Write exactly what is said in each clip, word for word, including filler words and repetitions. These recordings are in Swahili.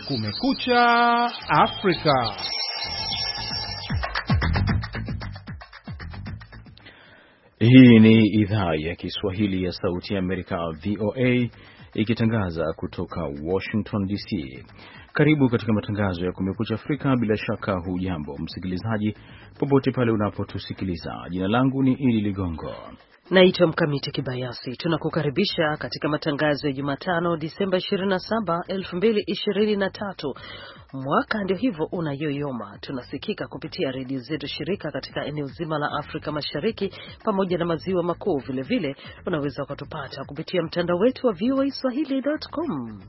Kumekucha Afrika. Hii ni idhaa ya Kiswahili ya Sauti ya Amerika V O A ikitangaza kutoka Washington D C. Karibu katika matangazo ya Kumekucha Afrika. Bila shaka hujambo msikilizaji popote pale unapotusikiliza. Jina langu ni Idi Ligongo. Naitwa Mkamiti Kibayasi. Tunakukaribisha katika matangazo ya Jumatano Disemba ishirini na saba, elfu mbili ishirini na tatu. Mwaka ndio hivyo unayoyoma. Tunasikika kupitia redio zetu shirika katika eneo zima la Afrika Mashariki pamoja na maziwa makuu. Vile vile unaweza kutupata kupitia mtandao wetu wa v o a swahili dot com.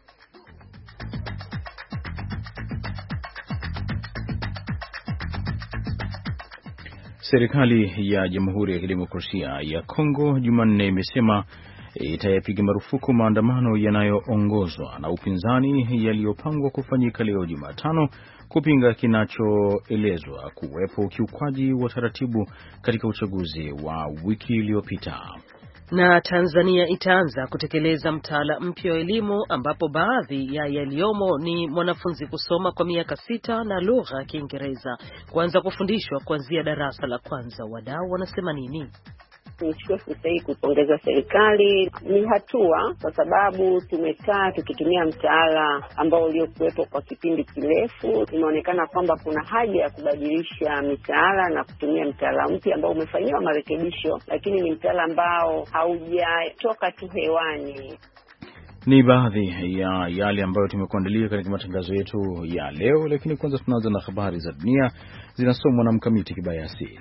Serikali ya Jamhuri ya Kidemokrasia ya Kongo Jumanne imesema itayapiga marufuku maandamano yanayoongozwa na upinzani yaliyopangwa kufanyika leo Jumatano kupinga kinachoelezwa kuwepo ukiukwaji wa taratibu katika uchaguzi wa wiki iliyopita. Na Tanzania itaanza kutekeleza mtaala mpya wa elimu ambapo baadhi ya yaliyomo ni mwanafunzi kusoma kwa miaka sita na lugha ya Kiingereza kuanza kufundishwa kuanzia darasa la kwanza. Wadau wanasema nini? Nichukue fursa hii kupongeza serikali. Ni hatua kwa sababu tumekaa tukitumia mtaala ambao uliokuwepo kwa kipindi kirefu. Inaonekana kwamba kuna haja ya kubadilisha mitaala na kutumia mtaala mpya ambao umefanyiwa marekebisho, lakini ni mtaala ambao haujatoka tu hewani. Ni baadhi ya yale ambayo tumekuandalia katika matangazo yetu ya leo, lakini kwanza tunaanza na habari za dunia zinasomwa na Mkamiti Kibayasi.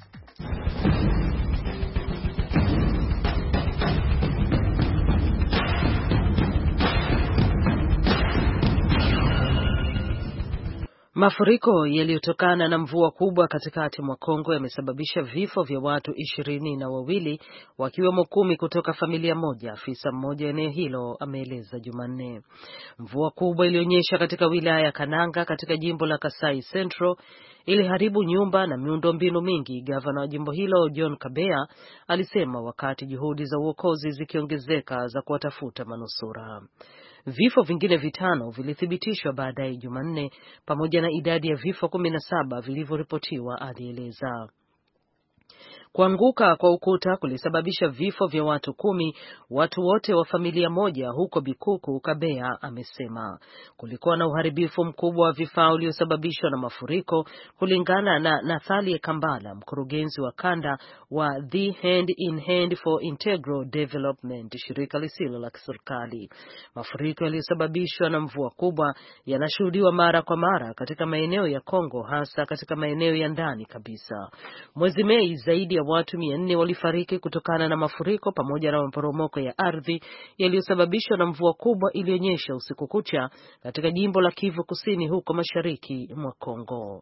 Mafuriko yaliyotokana na mvua kubwa katikati mwa Kongo yamesababisha vifo vya watu ishirini na wawili wakiwemo kumi kutoka familia moja, afisa mmoja eneo hilo ameeleza Jumanne. Mvua kubwa ilionyesha katika wilaya ya Kananga katika jimbo la Kasai Central iliharibu nyumba na miundombinu mingi. Gavana wa jimbo hilo John Kabea alisema wakati juhudi za uokozi zikiongezeka za kuwatafuta manusura. Vifo vingine vitano vilithibitishwa baadaye Jumanne pamoja na idadi ya vifo kumi na saba vilivyoripotiwa, alieleza. Kuanguka kwa ukuta kulisababisha vifo vya watu kumi, watu wote wa familia moja huko Bikuku, Kabea amesema. Kulikuwa na uharibifu mkubwa wa vifaa uliosababishwa na mafuriko, kulingana na Nathalie Kambala, mkurugenzi wa kanda wa The Hand in Hand for Integral Development, shirika lisilo la kiserikali. Mafuriko yaliyosababishwa na mvua kubwa yanashuhudiwa mara kwa mara katika maeneo ya Kongo, hasa katika maeneo ya ndani kabisa. Mwezi Mei zaidi ya watu mia nne walifariki kutokana na mafuriko pamoja na maporomoko ya ardhi yaliyosababishwa na mvua kubwa iliyonyesha usiku kucha katika jimbo la Kivu Kusini huko mashariki mwa Kongo.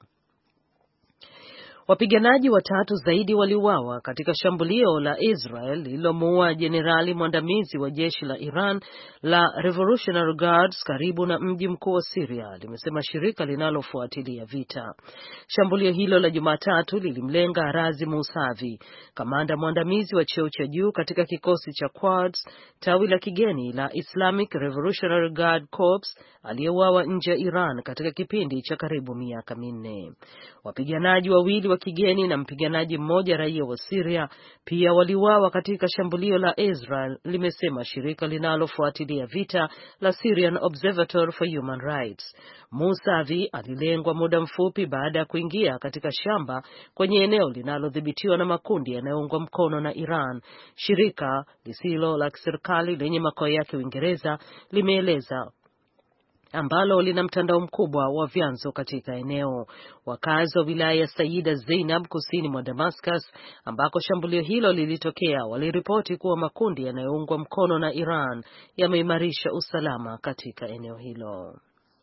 Wapiganaji watatu zaidi waliuawa katika shambulio la Israel lililomuua jenerali mwandamizi wa jeshi la Iran la Revolutionary Guards karibu na mji mkuu wa Syria, limesema shirika linalofuatilia vita. Shambulio hilo la Jumatatu lilimlenga Razi Mousavi, kamanda mwandamizi wa cheo cha juu katika kikosi cha Quds, tawi la kigeni la Islamic Revolutionary Guard Corps, aliyeuawa nje ya Iran katika kipindi cha karibu miaka minne. Wapiganaji wawili wa kigeni na mpiganaji mmoja raia wa Syria pia waliuawa katika shambulio la Israel, limesema shirika linalofuatilia vita la Syrian Observatory for Human Rights. Mousavi alilengwa muda mfupi baada ya kuingia katika shamba kwenye eneo linalodhibitiwa na makundi yanayoungwa mkono na Iran. Shirika lisilo la kiserikali lenye makao yake Uingereza limeeleza, ambalo lina mtandao mkubwa wa vyanzo katika eneo. Wakazi wa wilaya ya Saida Zainab kusini mwa Damascus ambako shambulio hilo lilitokea waliripoti kuwa makundi yanayoungwa mkono na Iran yameimarisha usalama katika eneo hilo.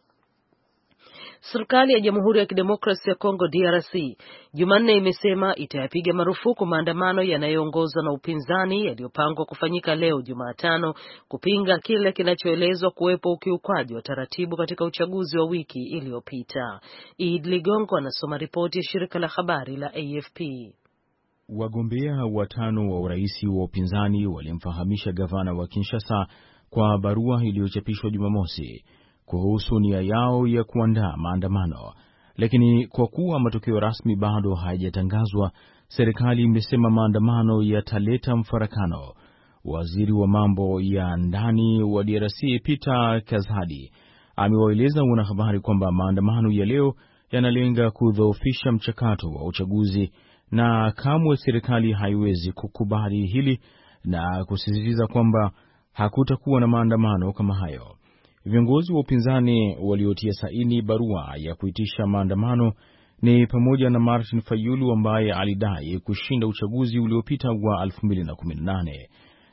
Serikali ya Jamhuri ya Kidemokrasia ya Kongo D R C Jumanne imesema itayapiga marufuku maandamano yanayoongozwa na upinzani yaliyopangwa kufanyika leo Jumatano kupinga kile kinachoelezwa kuwepo ukiukwaji wa taratibu katika uchaguzi wa wiki iliyopita. Id Ligongo anasoma ripoti ya shirika la habari la A F P. Wagombea watano wa urais wa upinzani walimfahamisha gavana wa Kinshasa kwa barua iliyochapishwa Jumamosi kuhusu nia yao ya kuandaa maandamano, lakini kwa kuwa matokeo rasmi bado hayajatangazwa, serikali imesema maandamano yataleta mfarakano. Waziri wa mambo ya ndani wa D R C Peter Kazadi amewaeleza wanahabari kwamba maandamano ya leo yanalenga kudhoofisha mchakato wa uchaguzi na kamwe serikali haiwezi kukubali hili, na kusisitiza kwamba hakutakuwa na maandamano kama hayo. Viongozi wa upinzani waliotia saini barua ya kuitisha maandamano ni pamoja na Martin Fayulu ambaye alidai kushinda uchaguzi uliopita wa elfu mbili na kumi na nane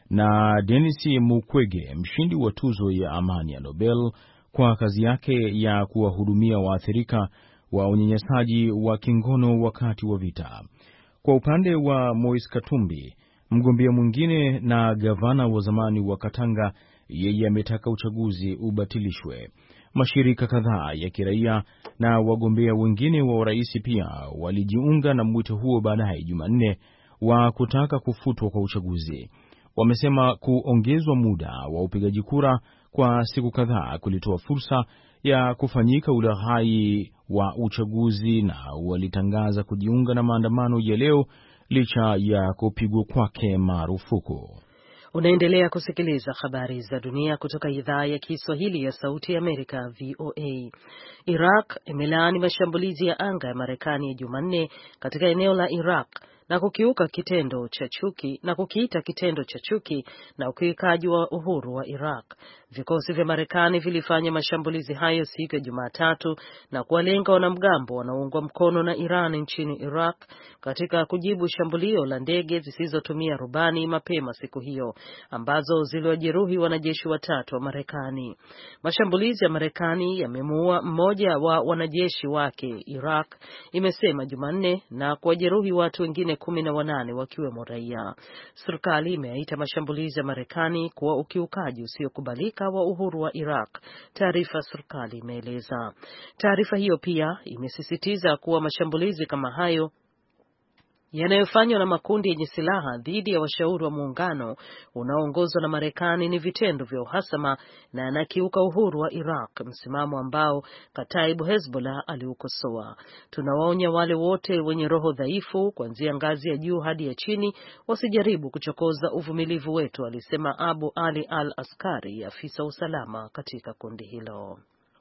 na Denis Mukwege, mshindi wa tuzo ya amani ya Nobel kwa kazi yake ya kuwahudumia waathirika wa unyanyasaji wa kingono wakati wa vita. Kwa upande wa Moise Katumbi, mgombea mwingine na gavana wa zamani wa Katanga, yeye ametaka uchaguzi ubatilishwe. Mashirika kadhaa ya kiraia na wagombea wengine wa urais pia walijiunga na mwito huo baadaye Jumanne wa kutaka kufutwa kwa uchaguzi. Wamesema kuongezwa muda wa upigaji kura kwa siku kadhaa kulitoa fursa ya kufanyika ulaghai wa uchaguzi, na walitangaza kujiunga na maandamano ya leo licha ya kupigwa kwake marufuku. Unaendelea kusikiliza habari za dunia kutoka idhaa ya Kiswahili ya Sauti ya Amerika, V O A. Iraq imelaani mashambulizi ya anga ya Marekani ya Jumanne katika eneo la Iraq na kukiuka kitendo cha chuki na kukiita kitendo cha chuki na ukiukaji wa uhuru wa Iraq. Vikosi vya Marekani vilifanya mashambulizi hayo siku ya Jumatatu na kuwalenga wanamgambo wanaoungwa mkono na Iran nchini Iraq katika kujibu shambulio la ndege zisizotumia rubani mapema siku hiyo ambazo ziliwajeruhi wanajeshi watatu wa Marekani. Mashambulizi ya Marekani yamemuua mmoja wa wanajeshi wake, Iraq imesema Jumanne, na kuwajeruhi watu wengine kumi na wanane wakiwemo raia. Serikali imeaita mashambulizi ya Marekani kuwa ukiukaji usiokubalika wa uhuru wa Iraq, taarifa serikali imeeleza. Taarifa hiyo pia imesisitiza kuwa mashambulizi kama hayo yanayofanywa na makundi yenye silaha dhidi ya washauri wa muungano unaoongozwa na Marekani ni vitendo vya uhasama na yanakiuka uhuru wa Iraq, msimamo ambao Kataibu Hezbollah aliukosoa. Tunawaonya wale wote wenye roho dhaifu kuanzia ngazi ya juu hadi ya chini wasijaribu kuchokoza uvumilivu wetu, alisema Abu Ali al-Askari, afisa usalama katika kundi hilo.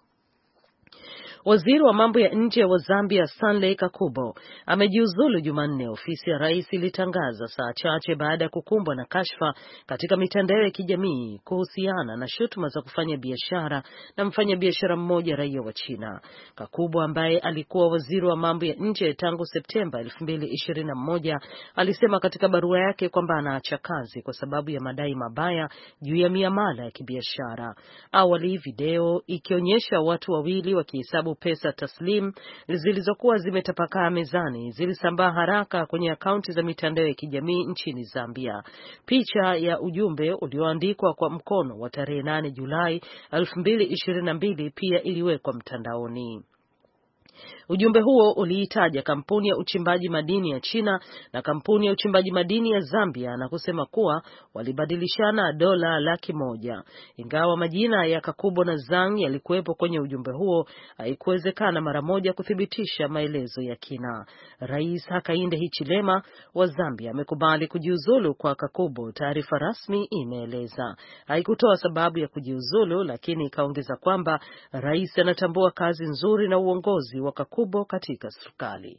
Waziri wa mambo ya nje wa Zambia Stanley Kakubo amejiuzulu Jumanne, ofisi ya rais ilitangaza saa chache baada ya kukumbwa na kashfa katika mitandao ya kijamii kuhusiana na shutuma za kufanya biashara na mfanyabiashara mmoja raia wa China. Kakubo ambaye alikuwa waziri wa mambo ya nje tangu Septemba elfu mbili ishirini na moja alisema katika barua yake kwamba anaacha kazi kwa sababu ya madai mabaya juu ya miamala ya kibiashara. Awali video ikionyesha watu wawili wakihesabu pesa taslim zilizokuwa zimetapakaa mezani zilisambaa haraka kwenye akaunti za mitandao ya kijamii nchini Zambia. Picha ya ujumbe ulioandikwa kwa mkono wa tarehe nane Julai elfu mbili ishirini na mbili pia iliwekwa mtandaoni. Ujumbe huo uliitaja kampuni ya uchimbaji madini ya China na kampuni ya uchimbaji madini ya Zambia na kusema kuwa walibadilishana dola laki moja. Ingawa majina ya Kakubo na Zhang yalikuwepo kwenye ujumbe huo, haikuwezekana mara moja kuthibitisha maelezo ya kina. Rais Hakainde Hichilema wa Zambia amekubali kujiuzulu kwa Kakubo, taarifa rasmi imeeleza. Haikutoa sababu ya kujiuzulu, lakini ikaongeza kwamba rais anatambua kazi nzuri na uongozi wa Kakubo katika serikali.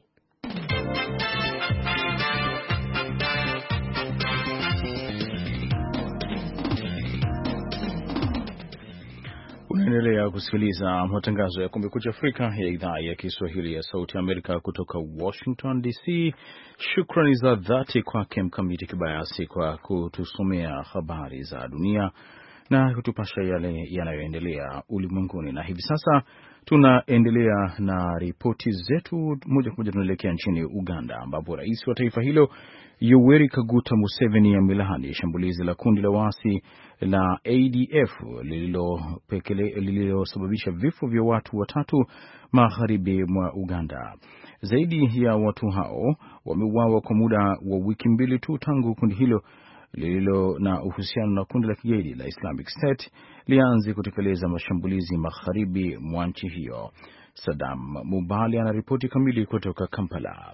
Unaendelea kusikiliza matangazo ya Kumekucha Afrika ya idhaa ya Kiswahili ya Sauti ya Amerika kutoka Washington D C. Shukrani za dhati kwake Mkamiti Kibayasi kwa kutusomea habari za dunia na kutupasha yale yanayoendelea ulimwenguni. Na hivi sasa tunaendelea na ripoti zetu. Moja kwa moja tunaelekea nchini Uganda, ambapo rais wa taifa hilo Yoweri Kaguta Museveni amelaani shambulizi la kundi la waasi la A D F lililosababisha vifo vya watu watatu magharibi mwa Uganda. Zaidi ya watu hao wameuawa kwa muda wa wiki mbili tu tangu kundi hilo lililo na uhusiano na kundi la kigaidi la Islamic State lianze kutekeleza mashambulizi magharibi mwa nchi hiyo. Saddam Mubali anaripoti kamili kutoka Kampala.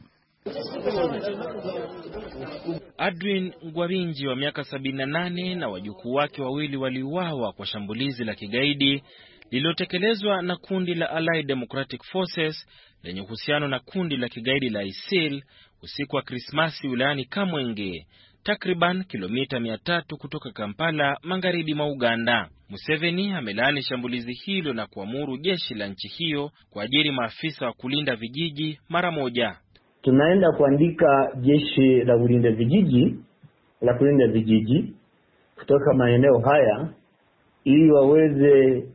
Adwin Ngwarinji wa miaka sabini na nane na wajukuu wake wawili waliuawa kwa shambulizi la kigaidi lililotekelezwa na kundi la Allied Democratic Forces lenye uhusiano na kundi la kigaidi la ISIL usiku wa Krismasi wilayani Kamwenge, takriban kilomita mia tatu kutoka Kampala, magharibi mwa Uganda. Museveni amelaani shambulizi hilo na kuamuru jeshi la nchi hiyo kuajiri maafisa wa kulinda vijiji mara moja. Tunaenda kuandika jeshi la kulinda vijiji la kulinda vijiji kutoka maeneo haya ili waweze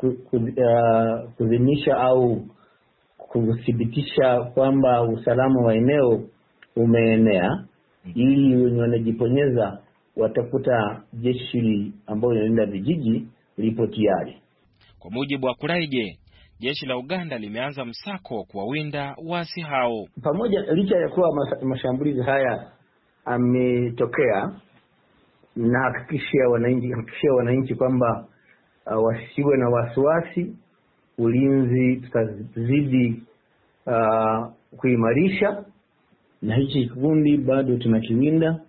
kudhinisha au kuthibitisha kwamba usalama wa eneo umeenea, ili wenye wanajiponyeza watakuta jeshi ambalo linalinda vijiji lipo tayari. Kwa mujibu wa Kuraije, jeshi la Uganda limeanza msako kuwawinda waasi hao. Pamoja licha ya kuwa mashambulizi haya ametokea, na hakikishia wananchi hakikishia wananchi kwamba uh, wasiwe na wasiwasi. Ulinzi tutazidi uh, kuimarisha, na hichi kikundi bado tunakiwinda,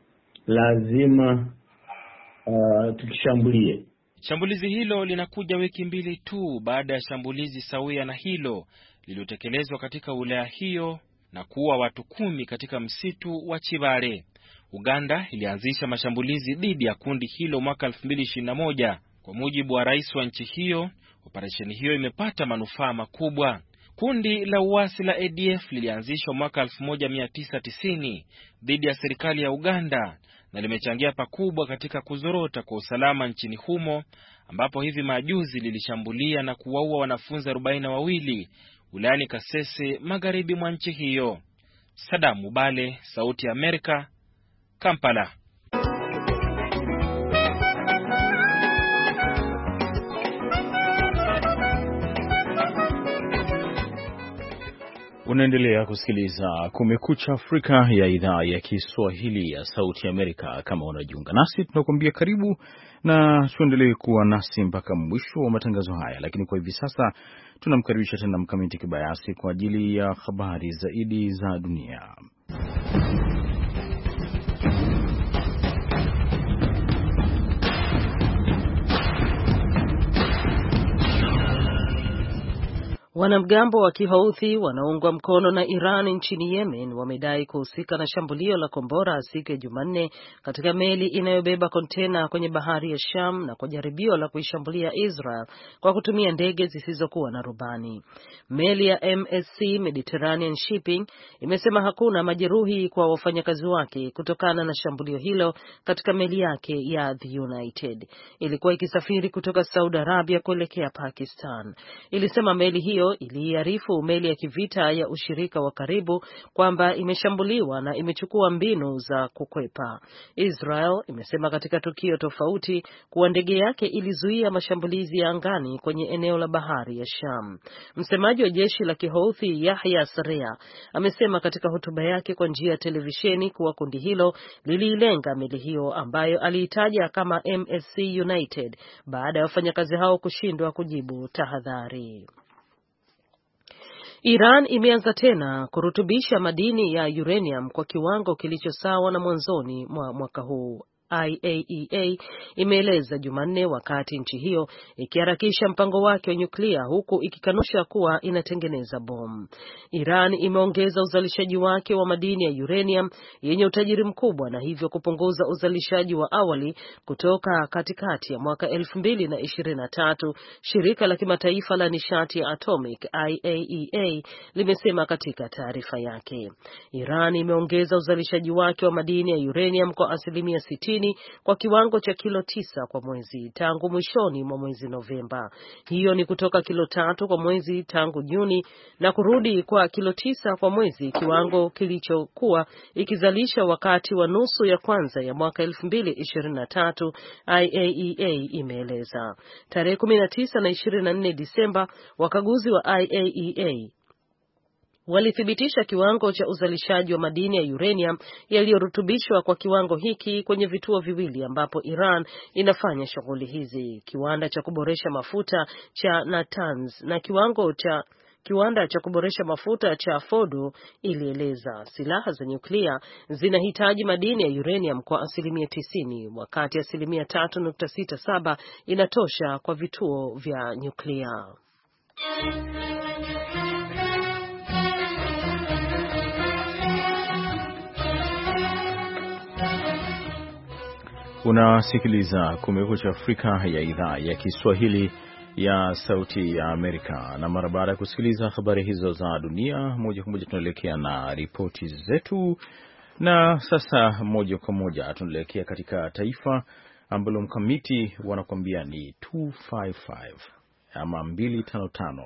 lazima uh, tukishambulie. Shambulizi hilo linakuja wiki mbili tu baada ya shambulizi sawia na hilo lililotekelezwa katika wilaya hiyo na kuua watu kumi katika msitu wa Chibare. Uganda ilianzisha mashambulizi dhidi ya kundi hilo mwaka elfu mbili ishirini na moja. Kwa mujibu wa rais wa nchi hiyo, operesheni hiyo imepata manufaa makubwa. Kundi la uasi la A D F lilianzishwa mwaka elfu moja mia tisa tisini dhidi ya serikali ya Uganda na limechangia pakubwa katika kuzorota kwa usalama nchini humo, ambapo hivi majuzi lilishambulia na kuwaua wanafunzi arobaini na wawili wilayani Kasese, magharibi mwa nchi hiyo. Saddam Mubale, Sauti ya Amerika, Kampala. Unaendelea kusikiliza Kumekucha Afrika ya idhaa ya Kiswahili ya Sauti ya Amerika. Kama unajiunga nasi, tunakuambia karibu na tuendelee kuwa nasi mpaka mwisho wa matangazo haya. Lakini kwa hivi sasa tunamkaribisha tena Mkamiti Kibayasi kwa ajili ya habari zaidi za dunia. Wanamgambo wa Kihouthi wanaungwa mkono na Iran nchini Yemen wamedai kuhusika na shambulio la kombora siku ya Jumanne katika meli inayobeba kontena kwenye bahari ya Sham na kwa jaribio la kuishambulia Israel kwa kutumia ndege zisizokuwa na rubani. Meli ya M S C Mediterranean Shipping imesema hakuna majeruhi kwa wafanyakazi wake kutokana na shambulio hilo katika meli yake ya The United. Ilikuwa ikisafiri kutoka Saudi Arabia kuelekea Pakistan. Ilisema meli hiyo iliarifu meli ya kivita ya ushirika wa karibu kwamba imeshambuliwa na imechukua mbinu za kukwepa. Israel imesema katika tukio tofauti kuwa ndege yake ilizuia mashambulizi ya angani kwenye eneo la bahari ya Sham. Msemaji wa jeshi la Kihouthi Yahya Sarea amesema katika hotuba yake kwa njia ya televisheni kuwa kundi hilo lililenga meli hiyo ambayo aliitaja kama M S C United baada ya wafanyakazi hao kushindwa kujibu tahadhari. Iran imeanza tena kurutubisha madini ya uranium kwa kiwango kilicho sawa na mwanzoni mwa mwaka huu, I A E A imeeleza Jumanne, wakati nchi hiyo ikiharakisha mpango wake wa nyuklia huku ikikanusha kuwa inatengeneza bomu. Iran imeongeza uzalishaji wake wa madini ya uranium yenye utajiri mkubwa na hivyo kupunguza uzalishaji wa awali kutoka katikati ya mwaka elfu mbili na ishirini na tatu, shirika la kimataifa la nishati ya atomic I A E A limesema katika taarifa yake. Iran imeongeza uzalishaji wake wa madini ya uranium kwa asilimia sitini kwa kiwango cha kilo tisa kwa mwezi tangu mwishoni mwa mwezi Novemba. Hiyo ni kutoka kilo tatu kwa mwezi tangu Juni na kurudi kwa kilo tisa kwa mwezi, kiwango kilichokuwa ikizalisha wakati wa nusu ya kwanza ya mwaka elfu mbili ishirini na tatu, I A E A imeeleza. Tarehe kumi na tisa na ishirini na nne Disemba, wakaguzi wa I A E A walithibitisha kiwango cha uzalishaji wa madini ya uranium yaliyorutubishwa kwa kiwango hiki kwenye vituo viwili ambapo Iran inafanya shughuli hizi. Kiwanda cha kuboresha mafuta cha Natanz na kiwango cha Kiwanda cha kuboresha mafuta cha Fordo ilieleza silaha za nyuklia zinahitaji madini ya uranium kwa asilimia tisini, wakati asilimia tatu nukta sita saba inatosha kwa vituo vya nyuklia. Unasikiliza Kumekucha Afrika ya idhaa ya Kiswahili ya Sauti ya Amerika, na mara baada ya kusikiliza habari hizo za dunia moja kwa moja tunaelekea na ripoti zetu. Na sasa moja kwa moja tunaelekea katika taifa ambalo mkamiti wanakuambia ni mia mbili hamsini na tano ama mbili tano tano,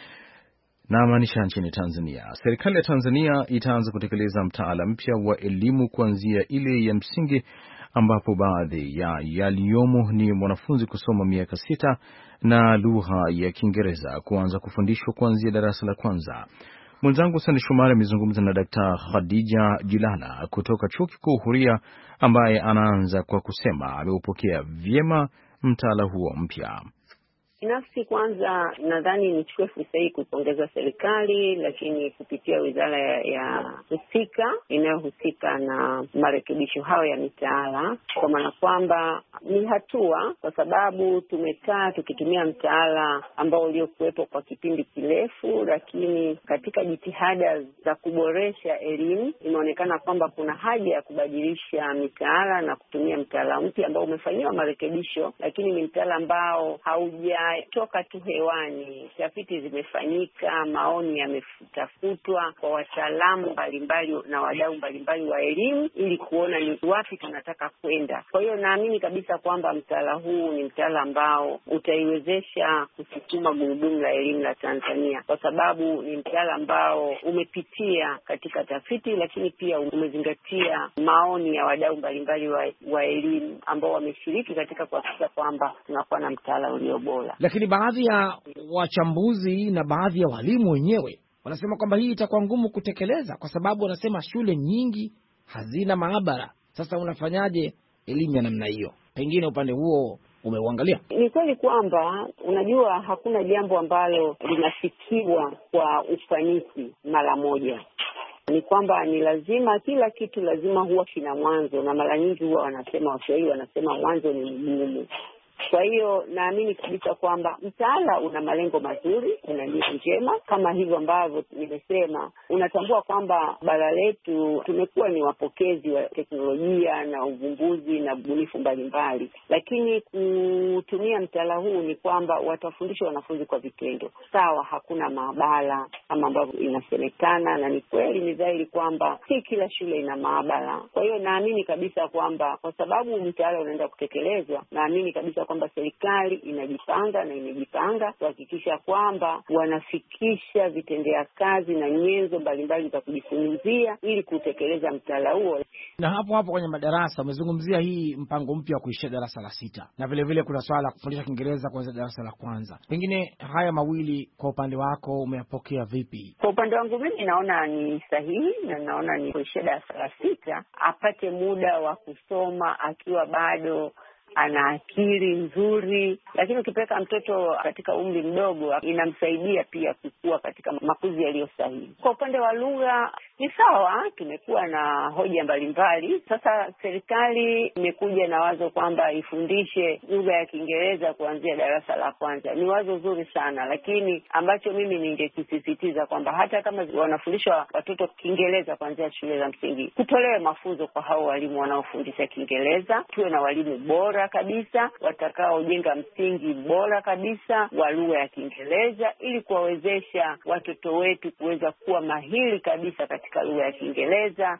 na maanisha nchini Tanzania. Serikali ya Tanzania itaanza kutekeleza mtaala mpya wa elimu kuanzia ile ya msingi, ambapo baadhi ya yaliyomo ni mwanafunzi kusoma miaka sita na lugha ya Kiingereza kuanza kufundishwa kuanzia darasa la kwanza. Mwenzangu Sani Shumari amezungumza na Daktari Khadija Jilala kutoka Chuo Kikuu Huria, ambaye anaanza kwa kusema ameupokea vyema mtaala huo mpya. Binafsi kwanza nadhani nichukue fursa hii kupongeza serikali, lakini kupitia wizara ya, ya husika inayohusika na marekebisho hayo ya mitaala, kwa maana kwamba ni hatua, kwa sababu tumekaa tukitumia mtaala ambao uliokuwepo kwa kipindi kirefu, lakini katika jitihada za kuboresha elimu imeonekana kwamba kuna haja ya kubadilisha mitaala na kutumia mtaala mpya ambao umefanyiwa marekebisho, lakini ni mtaala ambao hauja toka tu hewani. Tafiti zimefanyika, maoni yametafutwa kwa wataalamu mbalimbali na wadau mbalimbali wa elimu ili kuona ni wapi tunataka kwenda. Kwa hiyo naamini kabisa kwamba mtaala huu ni mtaala ambao utaiwezesha kusukuma gurudumu la elimu la Tanzania, kwa sababu ni mtaala ambao umepitia katika tafiti, lakini pia umezingatia maoni ya wadau mbalimbali wa, wa elimu ambao wameshiriki katika kuhakikisha kwamba tunakuwa na mtaala ulio bora. Lakini baadhi ya wachambuzi na baadhi ya walimu wenyewe wanasema kwamba hii itakuwa ngumu kutekeleza, kwa sababu wanasema shule nyingi hazina maabara. Sasa unafanyaje elimu ya namna hiyo? Pengine upande huo umeuangalia? Ni kweli kwamba unajua hakuna jambo ambalo linafikiwa kwa ufanisi mara moja. Ni kwamba ni lazima, kila kitu lazima huwa kina mwanzo, na mara nyingi huwa wanasema, Waswahili wanasema mwanzo ni mgumu. Kwa hiyo naamini kabisa kwamba mtaala una malengo mazuri, una nia njema, kama hivyo ambavyo nimesema. Unatambua kwamba bara letu tumekuwa ni wapokezi wa teknolojia na uvumbuzi na ubunifu mbalimbali, lakini kutumia mtaala huu ni kwamba watafundisha wanafunzi kwa vitendo. Sawa, hakuna maabara kama ambavyo inasemekana, na ni kweli, ni dhahiri kwamba si kila shule ina maabara. Kwa hiyo naamini kabisa kwamba kwa sababu mtaala unaenda kutekelezwa, naamini kabisa kwamba serikali inajipanga na imejipanga kuhakikisha kwamba wanafikisha vitendea kazi na nyenzo mbalimbali za kujifunzia ili kutekeleza mtaala huo. Na hapo hapo kwenye madarasa umezungumzia hii mpango mpya wa kuishia darasa la sita, na vile vile kuna swala la kufundisha Kiingereza kuanzia darasa la kwanza. Pengine haya mawili kwa upande wako umeyapokea vipi? Kwa upande wangu mimi naona ni sahihi, na naona ni kuishia darasa la sita apate muda wa kusoma akiwa bado ana akili nzuri, lakini ukipeleka mtoto katika umri mdogo inamsaidia pia kukua katika makuzi yaliyo sahihi. Kwa upande wa lugha ni sawa, tumekuwa na hoja mbalimbali. Sasa serikali imekuja na wazo kwamba ifundishe lugha ya Kiingereza kuanzia darasa la kwanza. Ni wazo zuri sana, lakini ambacho mimi ningekisisitiza kwamba hata kama wanafundisha watoto Kiingereza kuanzia shule za msingi, kutolewe mafunzo kwa hao walimu wanaofundisha Kiingereza. Tuwe na walimu bora kabisa watakaojenga msingi bora kabisa wa lugha ya Kiingereza ili kuwawezesha watoto wetu kuweza kuwa mahiri kabisa katika lugha ya Kiingereza.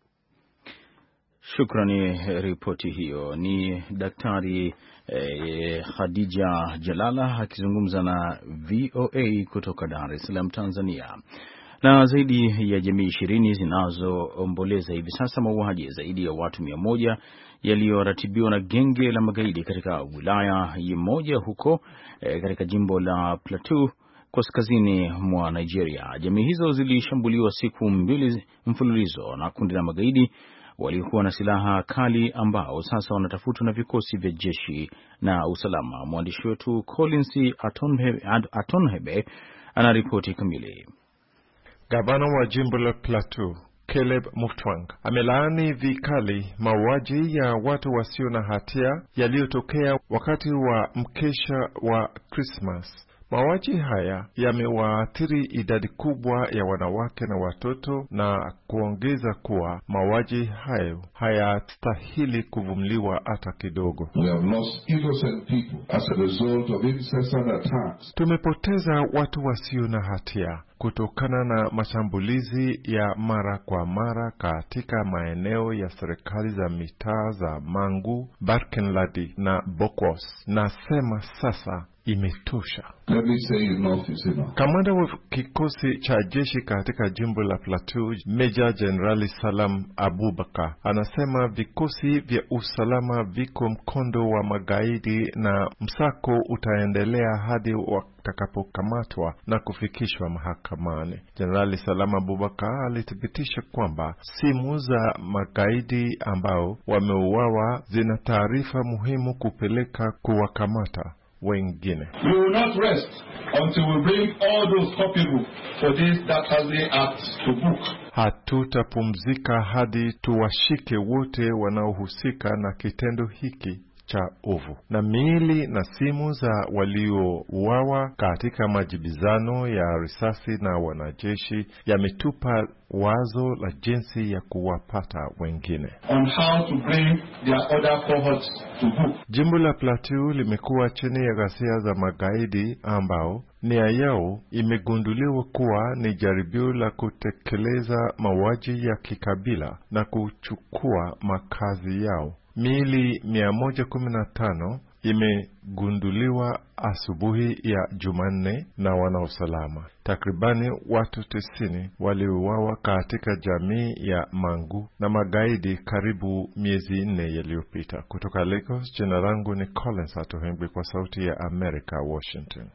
Shukrani ripoti hiyo. Ni Daktari eh, Khadija Jalala akizungumza na V O A kutoka Dar es Salaam, Tanzania. Na zaidi ya jamii ishirini zinazoomboleza hivi sasa mauaji zaidi ya watu mia moja yaliyoratibiwa na genge la magaidi katika wilaya moja huko e, katika jimbo la Plateau kaskazini mwa Nigeria. Jamii hizo zilishambuliwa siku mbili mfululizo na kundi la magaidi waliokuwa na silaha kali ambao sasa wanatafutwa na vikosi vya jeshi na usalama. Mwandishi wetu Collins Atonhebe anaripoti kamili. Gavana wa jimbo la Plateau Caleb Mutfwang amelaani vikali mauaji ya watu wasio na hatia yaliyotokea wakati wa mkesha wa Christmas. Mauaji haya yamewaathiri idadi kubwa ya wanawake na watoto na kuongeza kuwa mauaji hayo hayastahili kuvumiliwa hata kidogo. We have lost innocent people as a result of incessant attacks. Tumepoteza watu wasio na hatia kutokana na mashambulizi ya mara kwa mara katika maeneo ya serikali za mitaa za Mangu, Barkinladi na Bokos. Nasema sasa imetosha. Let me say enough is enough. Kamanda wa kikosi cha jeshi katika jimbo la Plateau, Major General Salam Abubakar, anasema vikosi vya usalama viko mkondo wa magaidi na msako utaendelea hadi watakapokamatwa na kufikishwa mahakamani. General Salam Abubakar alithibitisha kwamba simu za magaidi ambao wameuawa zina taarifa muhimu kupeleka kuwakamata wengine. We will not rest until we bring all those culpable for this dastardly act to book. Hatutapumzika hadi tuwashike wote wanaohusika na kitendo hiki cha ovu. Na miili na simu za waliouawa katika majibizano ya risasi na wanajeshi yametupa wazo la jinsi ya kuwapata wengine. On how to bring their other cohorts to book. Jimbo la Plateau limekuwa chini ya ghasia za magaidi ambao nia yao imegunduliwa kuwa ni jaribio la kutekeleza mauaji ya kikabila na kuchukua makazi yao. Miili mia moja kumi na tano imegunduliwa asubuhi ya Jumanne na wanausalama. Takribani watu tisini waliuawa katika jamii ya Mangu na magaidi karibu miezi nne yaliyopita. Kutoka Lagos, jina langu ni Collins Atohengwi kwa Sauti ya America, Washington.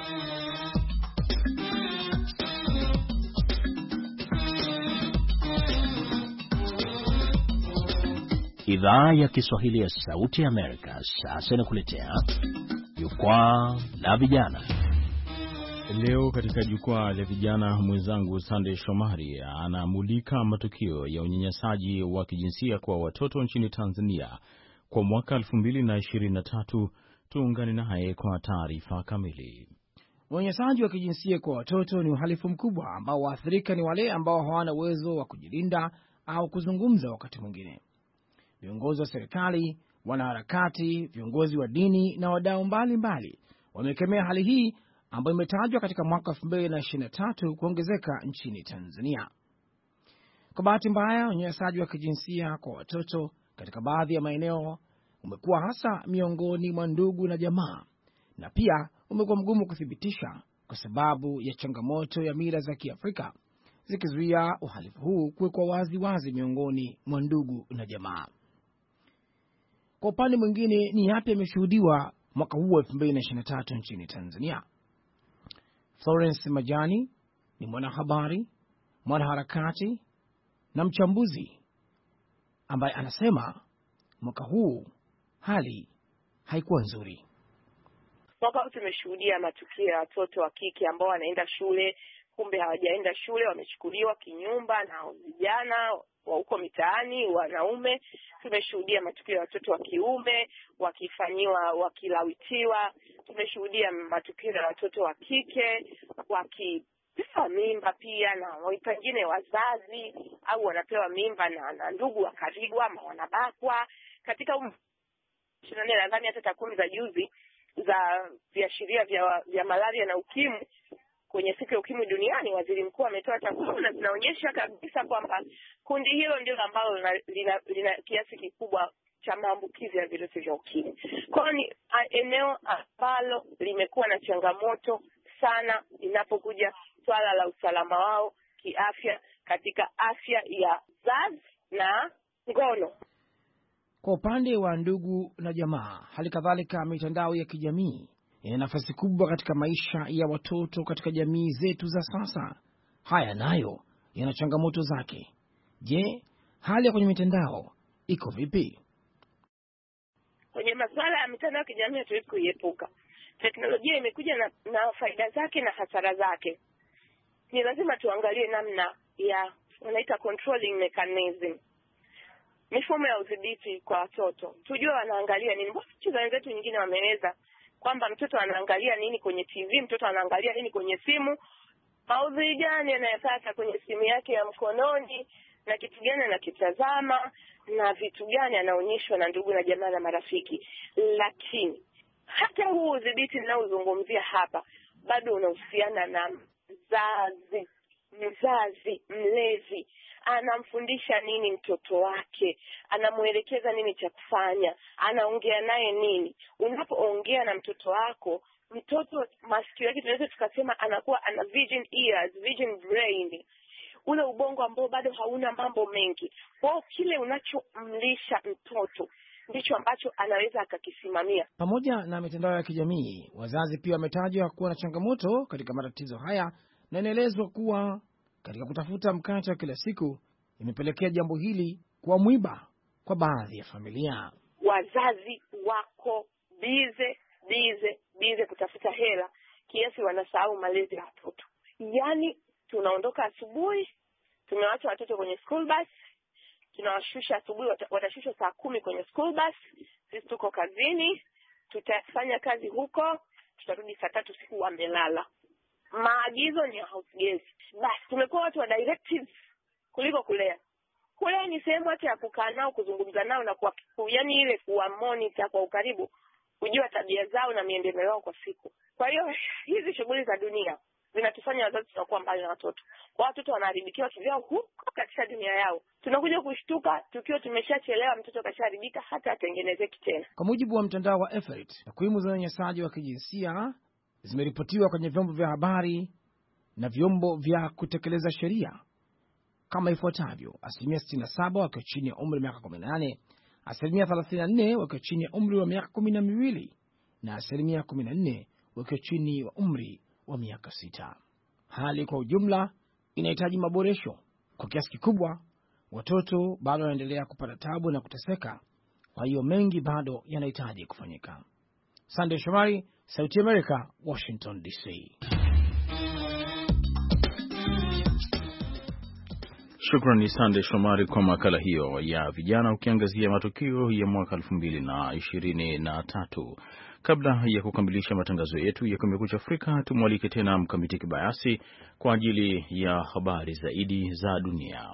Idhaa ya Kiswahili ya Sauti ya Amerika sasa inakuletea Jukwaa la Vijana. Leo katika Jukwaa la Vijana, mwenzangu Sunday Shomari anamulika matukio ya unyanyasaji wa kijinsia kwa watoto nchini Tanzania kwa mwaka elfu mbili na ishirini na tatu. Tuungane naye kwa taarifa kamili. Unyanyasaji wa kijinsia kwa watoto ni uhalifu mkubwa ambao waathirika ni wale ambao hawana uwezo wa kujilinda au kuzungumza. Wakati mwingine viongozi wa serikali, wanaharakati, viongozi wa dini na wadau mbalimbali wamekemea hali hii ambayo imetajwa katika mwaka elfu mbili na ishirini na tatu kuongezeka nchini Tanzania. Kwa bahati mbaya, unyanyasaji wa kijinsia kwa watoto katika baadhi ya maeneo umekuwa hasa miongoni mwa ndugu na jamaa, na pia umekuwa mgumu kuthibitisha kwa sababu ya changamoto ya mila za Kiafrika zikizuia uhalifu huu kuwekwa wazi wazi miongoni mwa ndugu na jamaa. Kwa upande mwingine, ni yapi yameshuhudiwa mwaka huu elfu mbili na ishirini na tatu nchini Tanzania? Florence Majani ni mwanahabari, mwanaharakati na mchambuzi ambaye anasema mwaka huu hali haikuwa nzuri. Mwaka huu tumeshuhudia matukio ya watoto wa kike ambao wanaenda shule, kumbe hawajaenda shule, wamechukuliwa kinyumba na vijana wa huko mitaani, wanaume. Tumeshuhudia matukio ya watoto wa kiume wakifanyiwa, wakilawitiwa. Tumeshuhudia matukio ya watoto wa kike wakipewa mimba pia na wengine wazazi, au wanapewa mimba na, na ndugu wa karibu ama wanabakwa. Katika um... nadhani hata takwimu za juzi za viashiria vya, vya malaria na ukimwi kwenye siku ya ukimwi duniani, waziri mkuu ametoa takwimu na zinaonyesha kabisa kwamba kundi hilo ndilo ambalo lina, lina, lina kiasi kikubwa cha maambukizi ya virusi vya ukimwi. Kwa ni eneo ambalo limekuwa na changamoto sana inapokuja swala la usalama wao kiafya katika afya ya uzazi na ngono. Kwa upande wa ndugu na jamaa, hali kadhalika mitandao ya kijamii yana nafasi kubwa katika maisha ya watoto katika jamii zetu za sasa. Haya nayo yana changamoto zake. Je, hali ya kwenye mitandao iko vipi? Kwenye masuala ya mitandao ya kijamii hatuwezi kuiepuka. Teknolojia imekuja na, na faida zake na hasara zake. Ni lazima tuangalie namna ya wanaita controlling mechanism, mifumo ya udhibiti kwa watoto. Tujue wanaangalia nini. Nchi za wenzetu nyingine wameweza kwamba mtoto anaangalia nini kwenye T V, mtoto anaangalia nini kwenye simu, maudhui gani anayopata kwenye simu yake ya mkononi, na kitu gani anakitazama, na vitu gani anaonyeshwa na ndugu na jamaa na marafiki. Lakini hata huu udhibiti ninaozungumzia hapa bado unahusiana na mzazi. Mzazi mlezi anamfundisha nini mtoto wake, anamuelekeza nini cha kufanya, anaongea naye nini. Unapoongea na mtoto wako, mtoto masikio yake tunaweza tukasema anakuwa ana virgin ears, virgin brain, ule ubongo ambao bado hauna mambo mengi. Kwa kile unachomlisha mtoto ndicho ambacho anaweza akakisimamia. Pamoja na mitandao ya kijamii, wazazi pia wametajwa kuwa na changamoto katika matatizo haya, na inaelezwa kuwa katika kutafuta mkate wa kila siku imepelekea jambo hili kuwa mwiba kwa baadhi ya familia. Wazazi wako bize bize bize kutafuta hela kiasi wanasahau malezi ya watoto. Yaani tunaondoka asubuhi, tumewacha watoto kwenye school bus, tunawashusha asubuhi, watashushwa saa kumi kwenye school bus, sisi tuko kazini, tutafanya kazi huko, tutarudi saa tatu siku wamelala. Maagizo ni ya house guest. Basi tumekuwa watu wa directives kuliko kulea. Kulea ni sehemu hata ya kukaa nao, kuzungumza nao na kwa yaani ile kuwa monitor kwa ukaribu, kujua tabia zao na miendeleo yao kwa siku. Kwa hiyo hizi shughuli za dunia zinatufanya wazazi tunakuwa mbali na watoto. Kwa watoto wanaharibikiwa kivyao huko katika dunia yao. Tunakuja kushtuka tukiwa tumeshachelewa, mtoto kashaharibika hata atengenezeki tena. Kwa mujibu wa mtandao wa Effort, takwimu za unyanyasaji wa kijinsia zimeripotiwa kwenye vyombo vya habari na vyombo vya kutekeleza sheria kama ifuatavyo: asilimia sitini na saba wakiwa chini ya umri wa miaka kumi na nane, asilimia thelathini na nne wakiwa chini ya umri wa miaka kumi na miwili, na asilimia kumi na nne wakiwa chini wa umri wa miaka sita. Hali kwa ujumla inahitaji maboresho. Kwa kiasi kikubwa watoto bado wanaendelea kupata tabu na kuteseka, kwa hiyo mengi bado yanahitaji kufanyika. Sunday Shomari, Sauti ya Amerika, Washington D C. Shukrani Sunday Shomari kwa makala hiyo ya vijana, ukiangazia matukio ya mwaka elfu mbili na ishirini na tatu. Kabla ya kukamilisha matangazo yetu ya Kumekucha Afrika, tumwalike tena Mkamiti Kibayasi kwa ajili ya habari zaidi za dunia.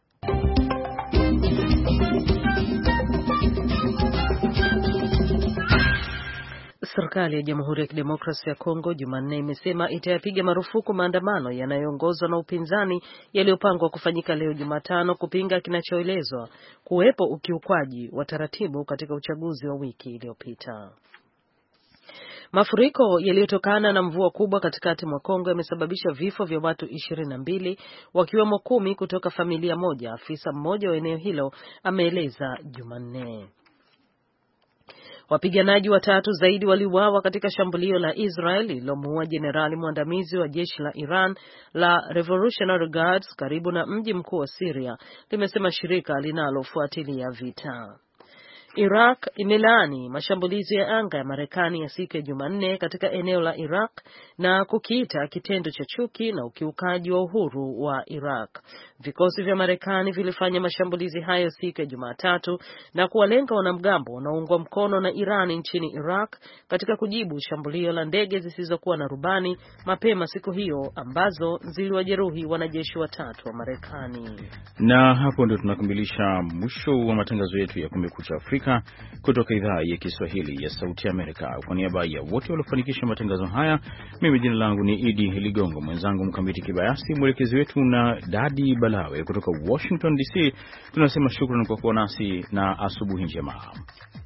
Serikali ya Jamhuri ya Kidemokrasia ya Kongo Jumanne imesema itayapiga marufuku maandamano yanayoongozwa na upinzani yaliyopangwa kufanyika leo Jumatano kupinga kinachoelezwa kuwepo ukiukwaji wa taratibu katika uchaguzi wa wiki iliyopita. Mafuriko yaliyotokana na mvua kubwa katikati mwa Kongo yamesababisha vifo vya watu ishirini na mbili, wakiwemo kumi kutoka familia moja, afisa mmoja wa eneo hilo ameeleza Jumanne. Wapiganaji watatu zaidi waliuawa katika shambulio la Israel lilomuua jenerali mwandamizi wa jeshi la Iran la Revolutionary Guards karibu na mji mkuu wa Syria, limesema shirika linalofuatilia vita. Iraq imelaani mashambulizi ya anga ya Marekani ya siku ya Jumanne katika eneo la Iraq na kukiita kitendo cha chuki na ukiukaji wa uhuru wa Iraq. Vikosi vya Marekani vilifanya mashambulizi hayo siku ya Jumatatu na kuwalenga wanamgambo wanaoungwa mkono na Iran nchini Iraq katika kujibu shambulio la ndege zisizokuwa na rubani mapema siku hiyo ambazo ziliwajeruhi wanajeshi watatu wa Marekani. Na hapo ndio tunakamilisha mwisho wa matangazo yetu ya Kumekucha Afrika kutoka idhaa ya Kiswahili ya Sauti ya Amerika. Kwa niaba ya wote waliofanikisha matangazo haya, mimi jina langu ni Idi Ligongo, mwenzangu Mkamiti Kibayasi, mwelekezi wetu na Dadi Balawe kutoka Washington D C. Tunasema shukrani kwa kuwa nasi na asubuhi njema.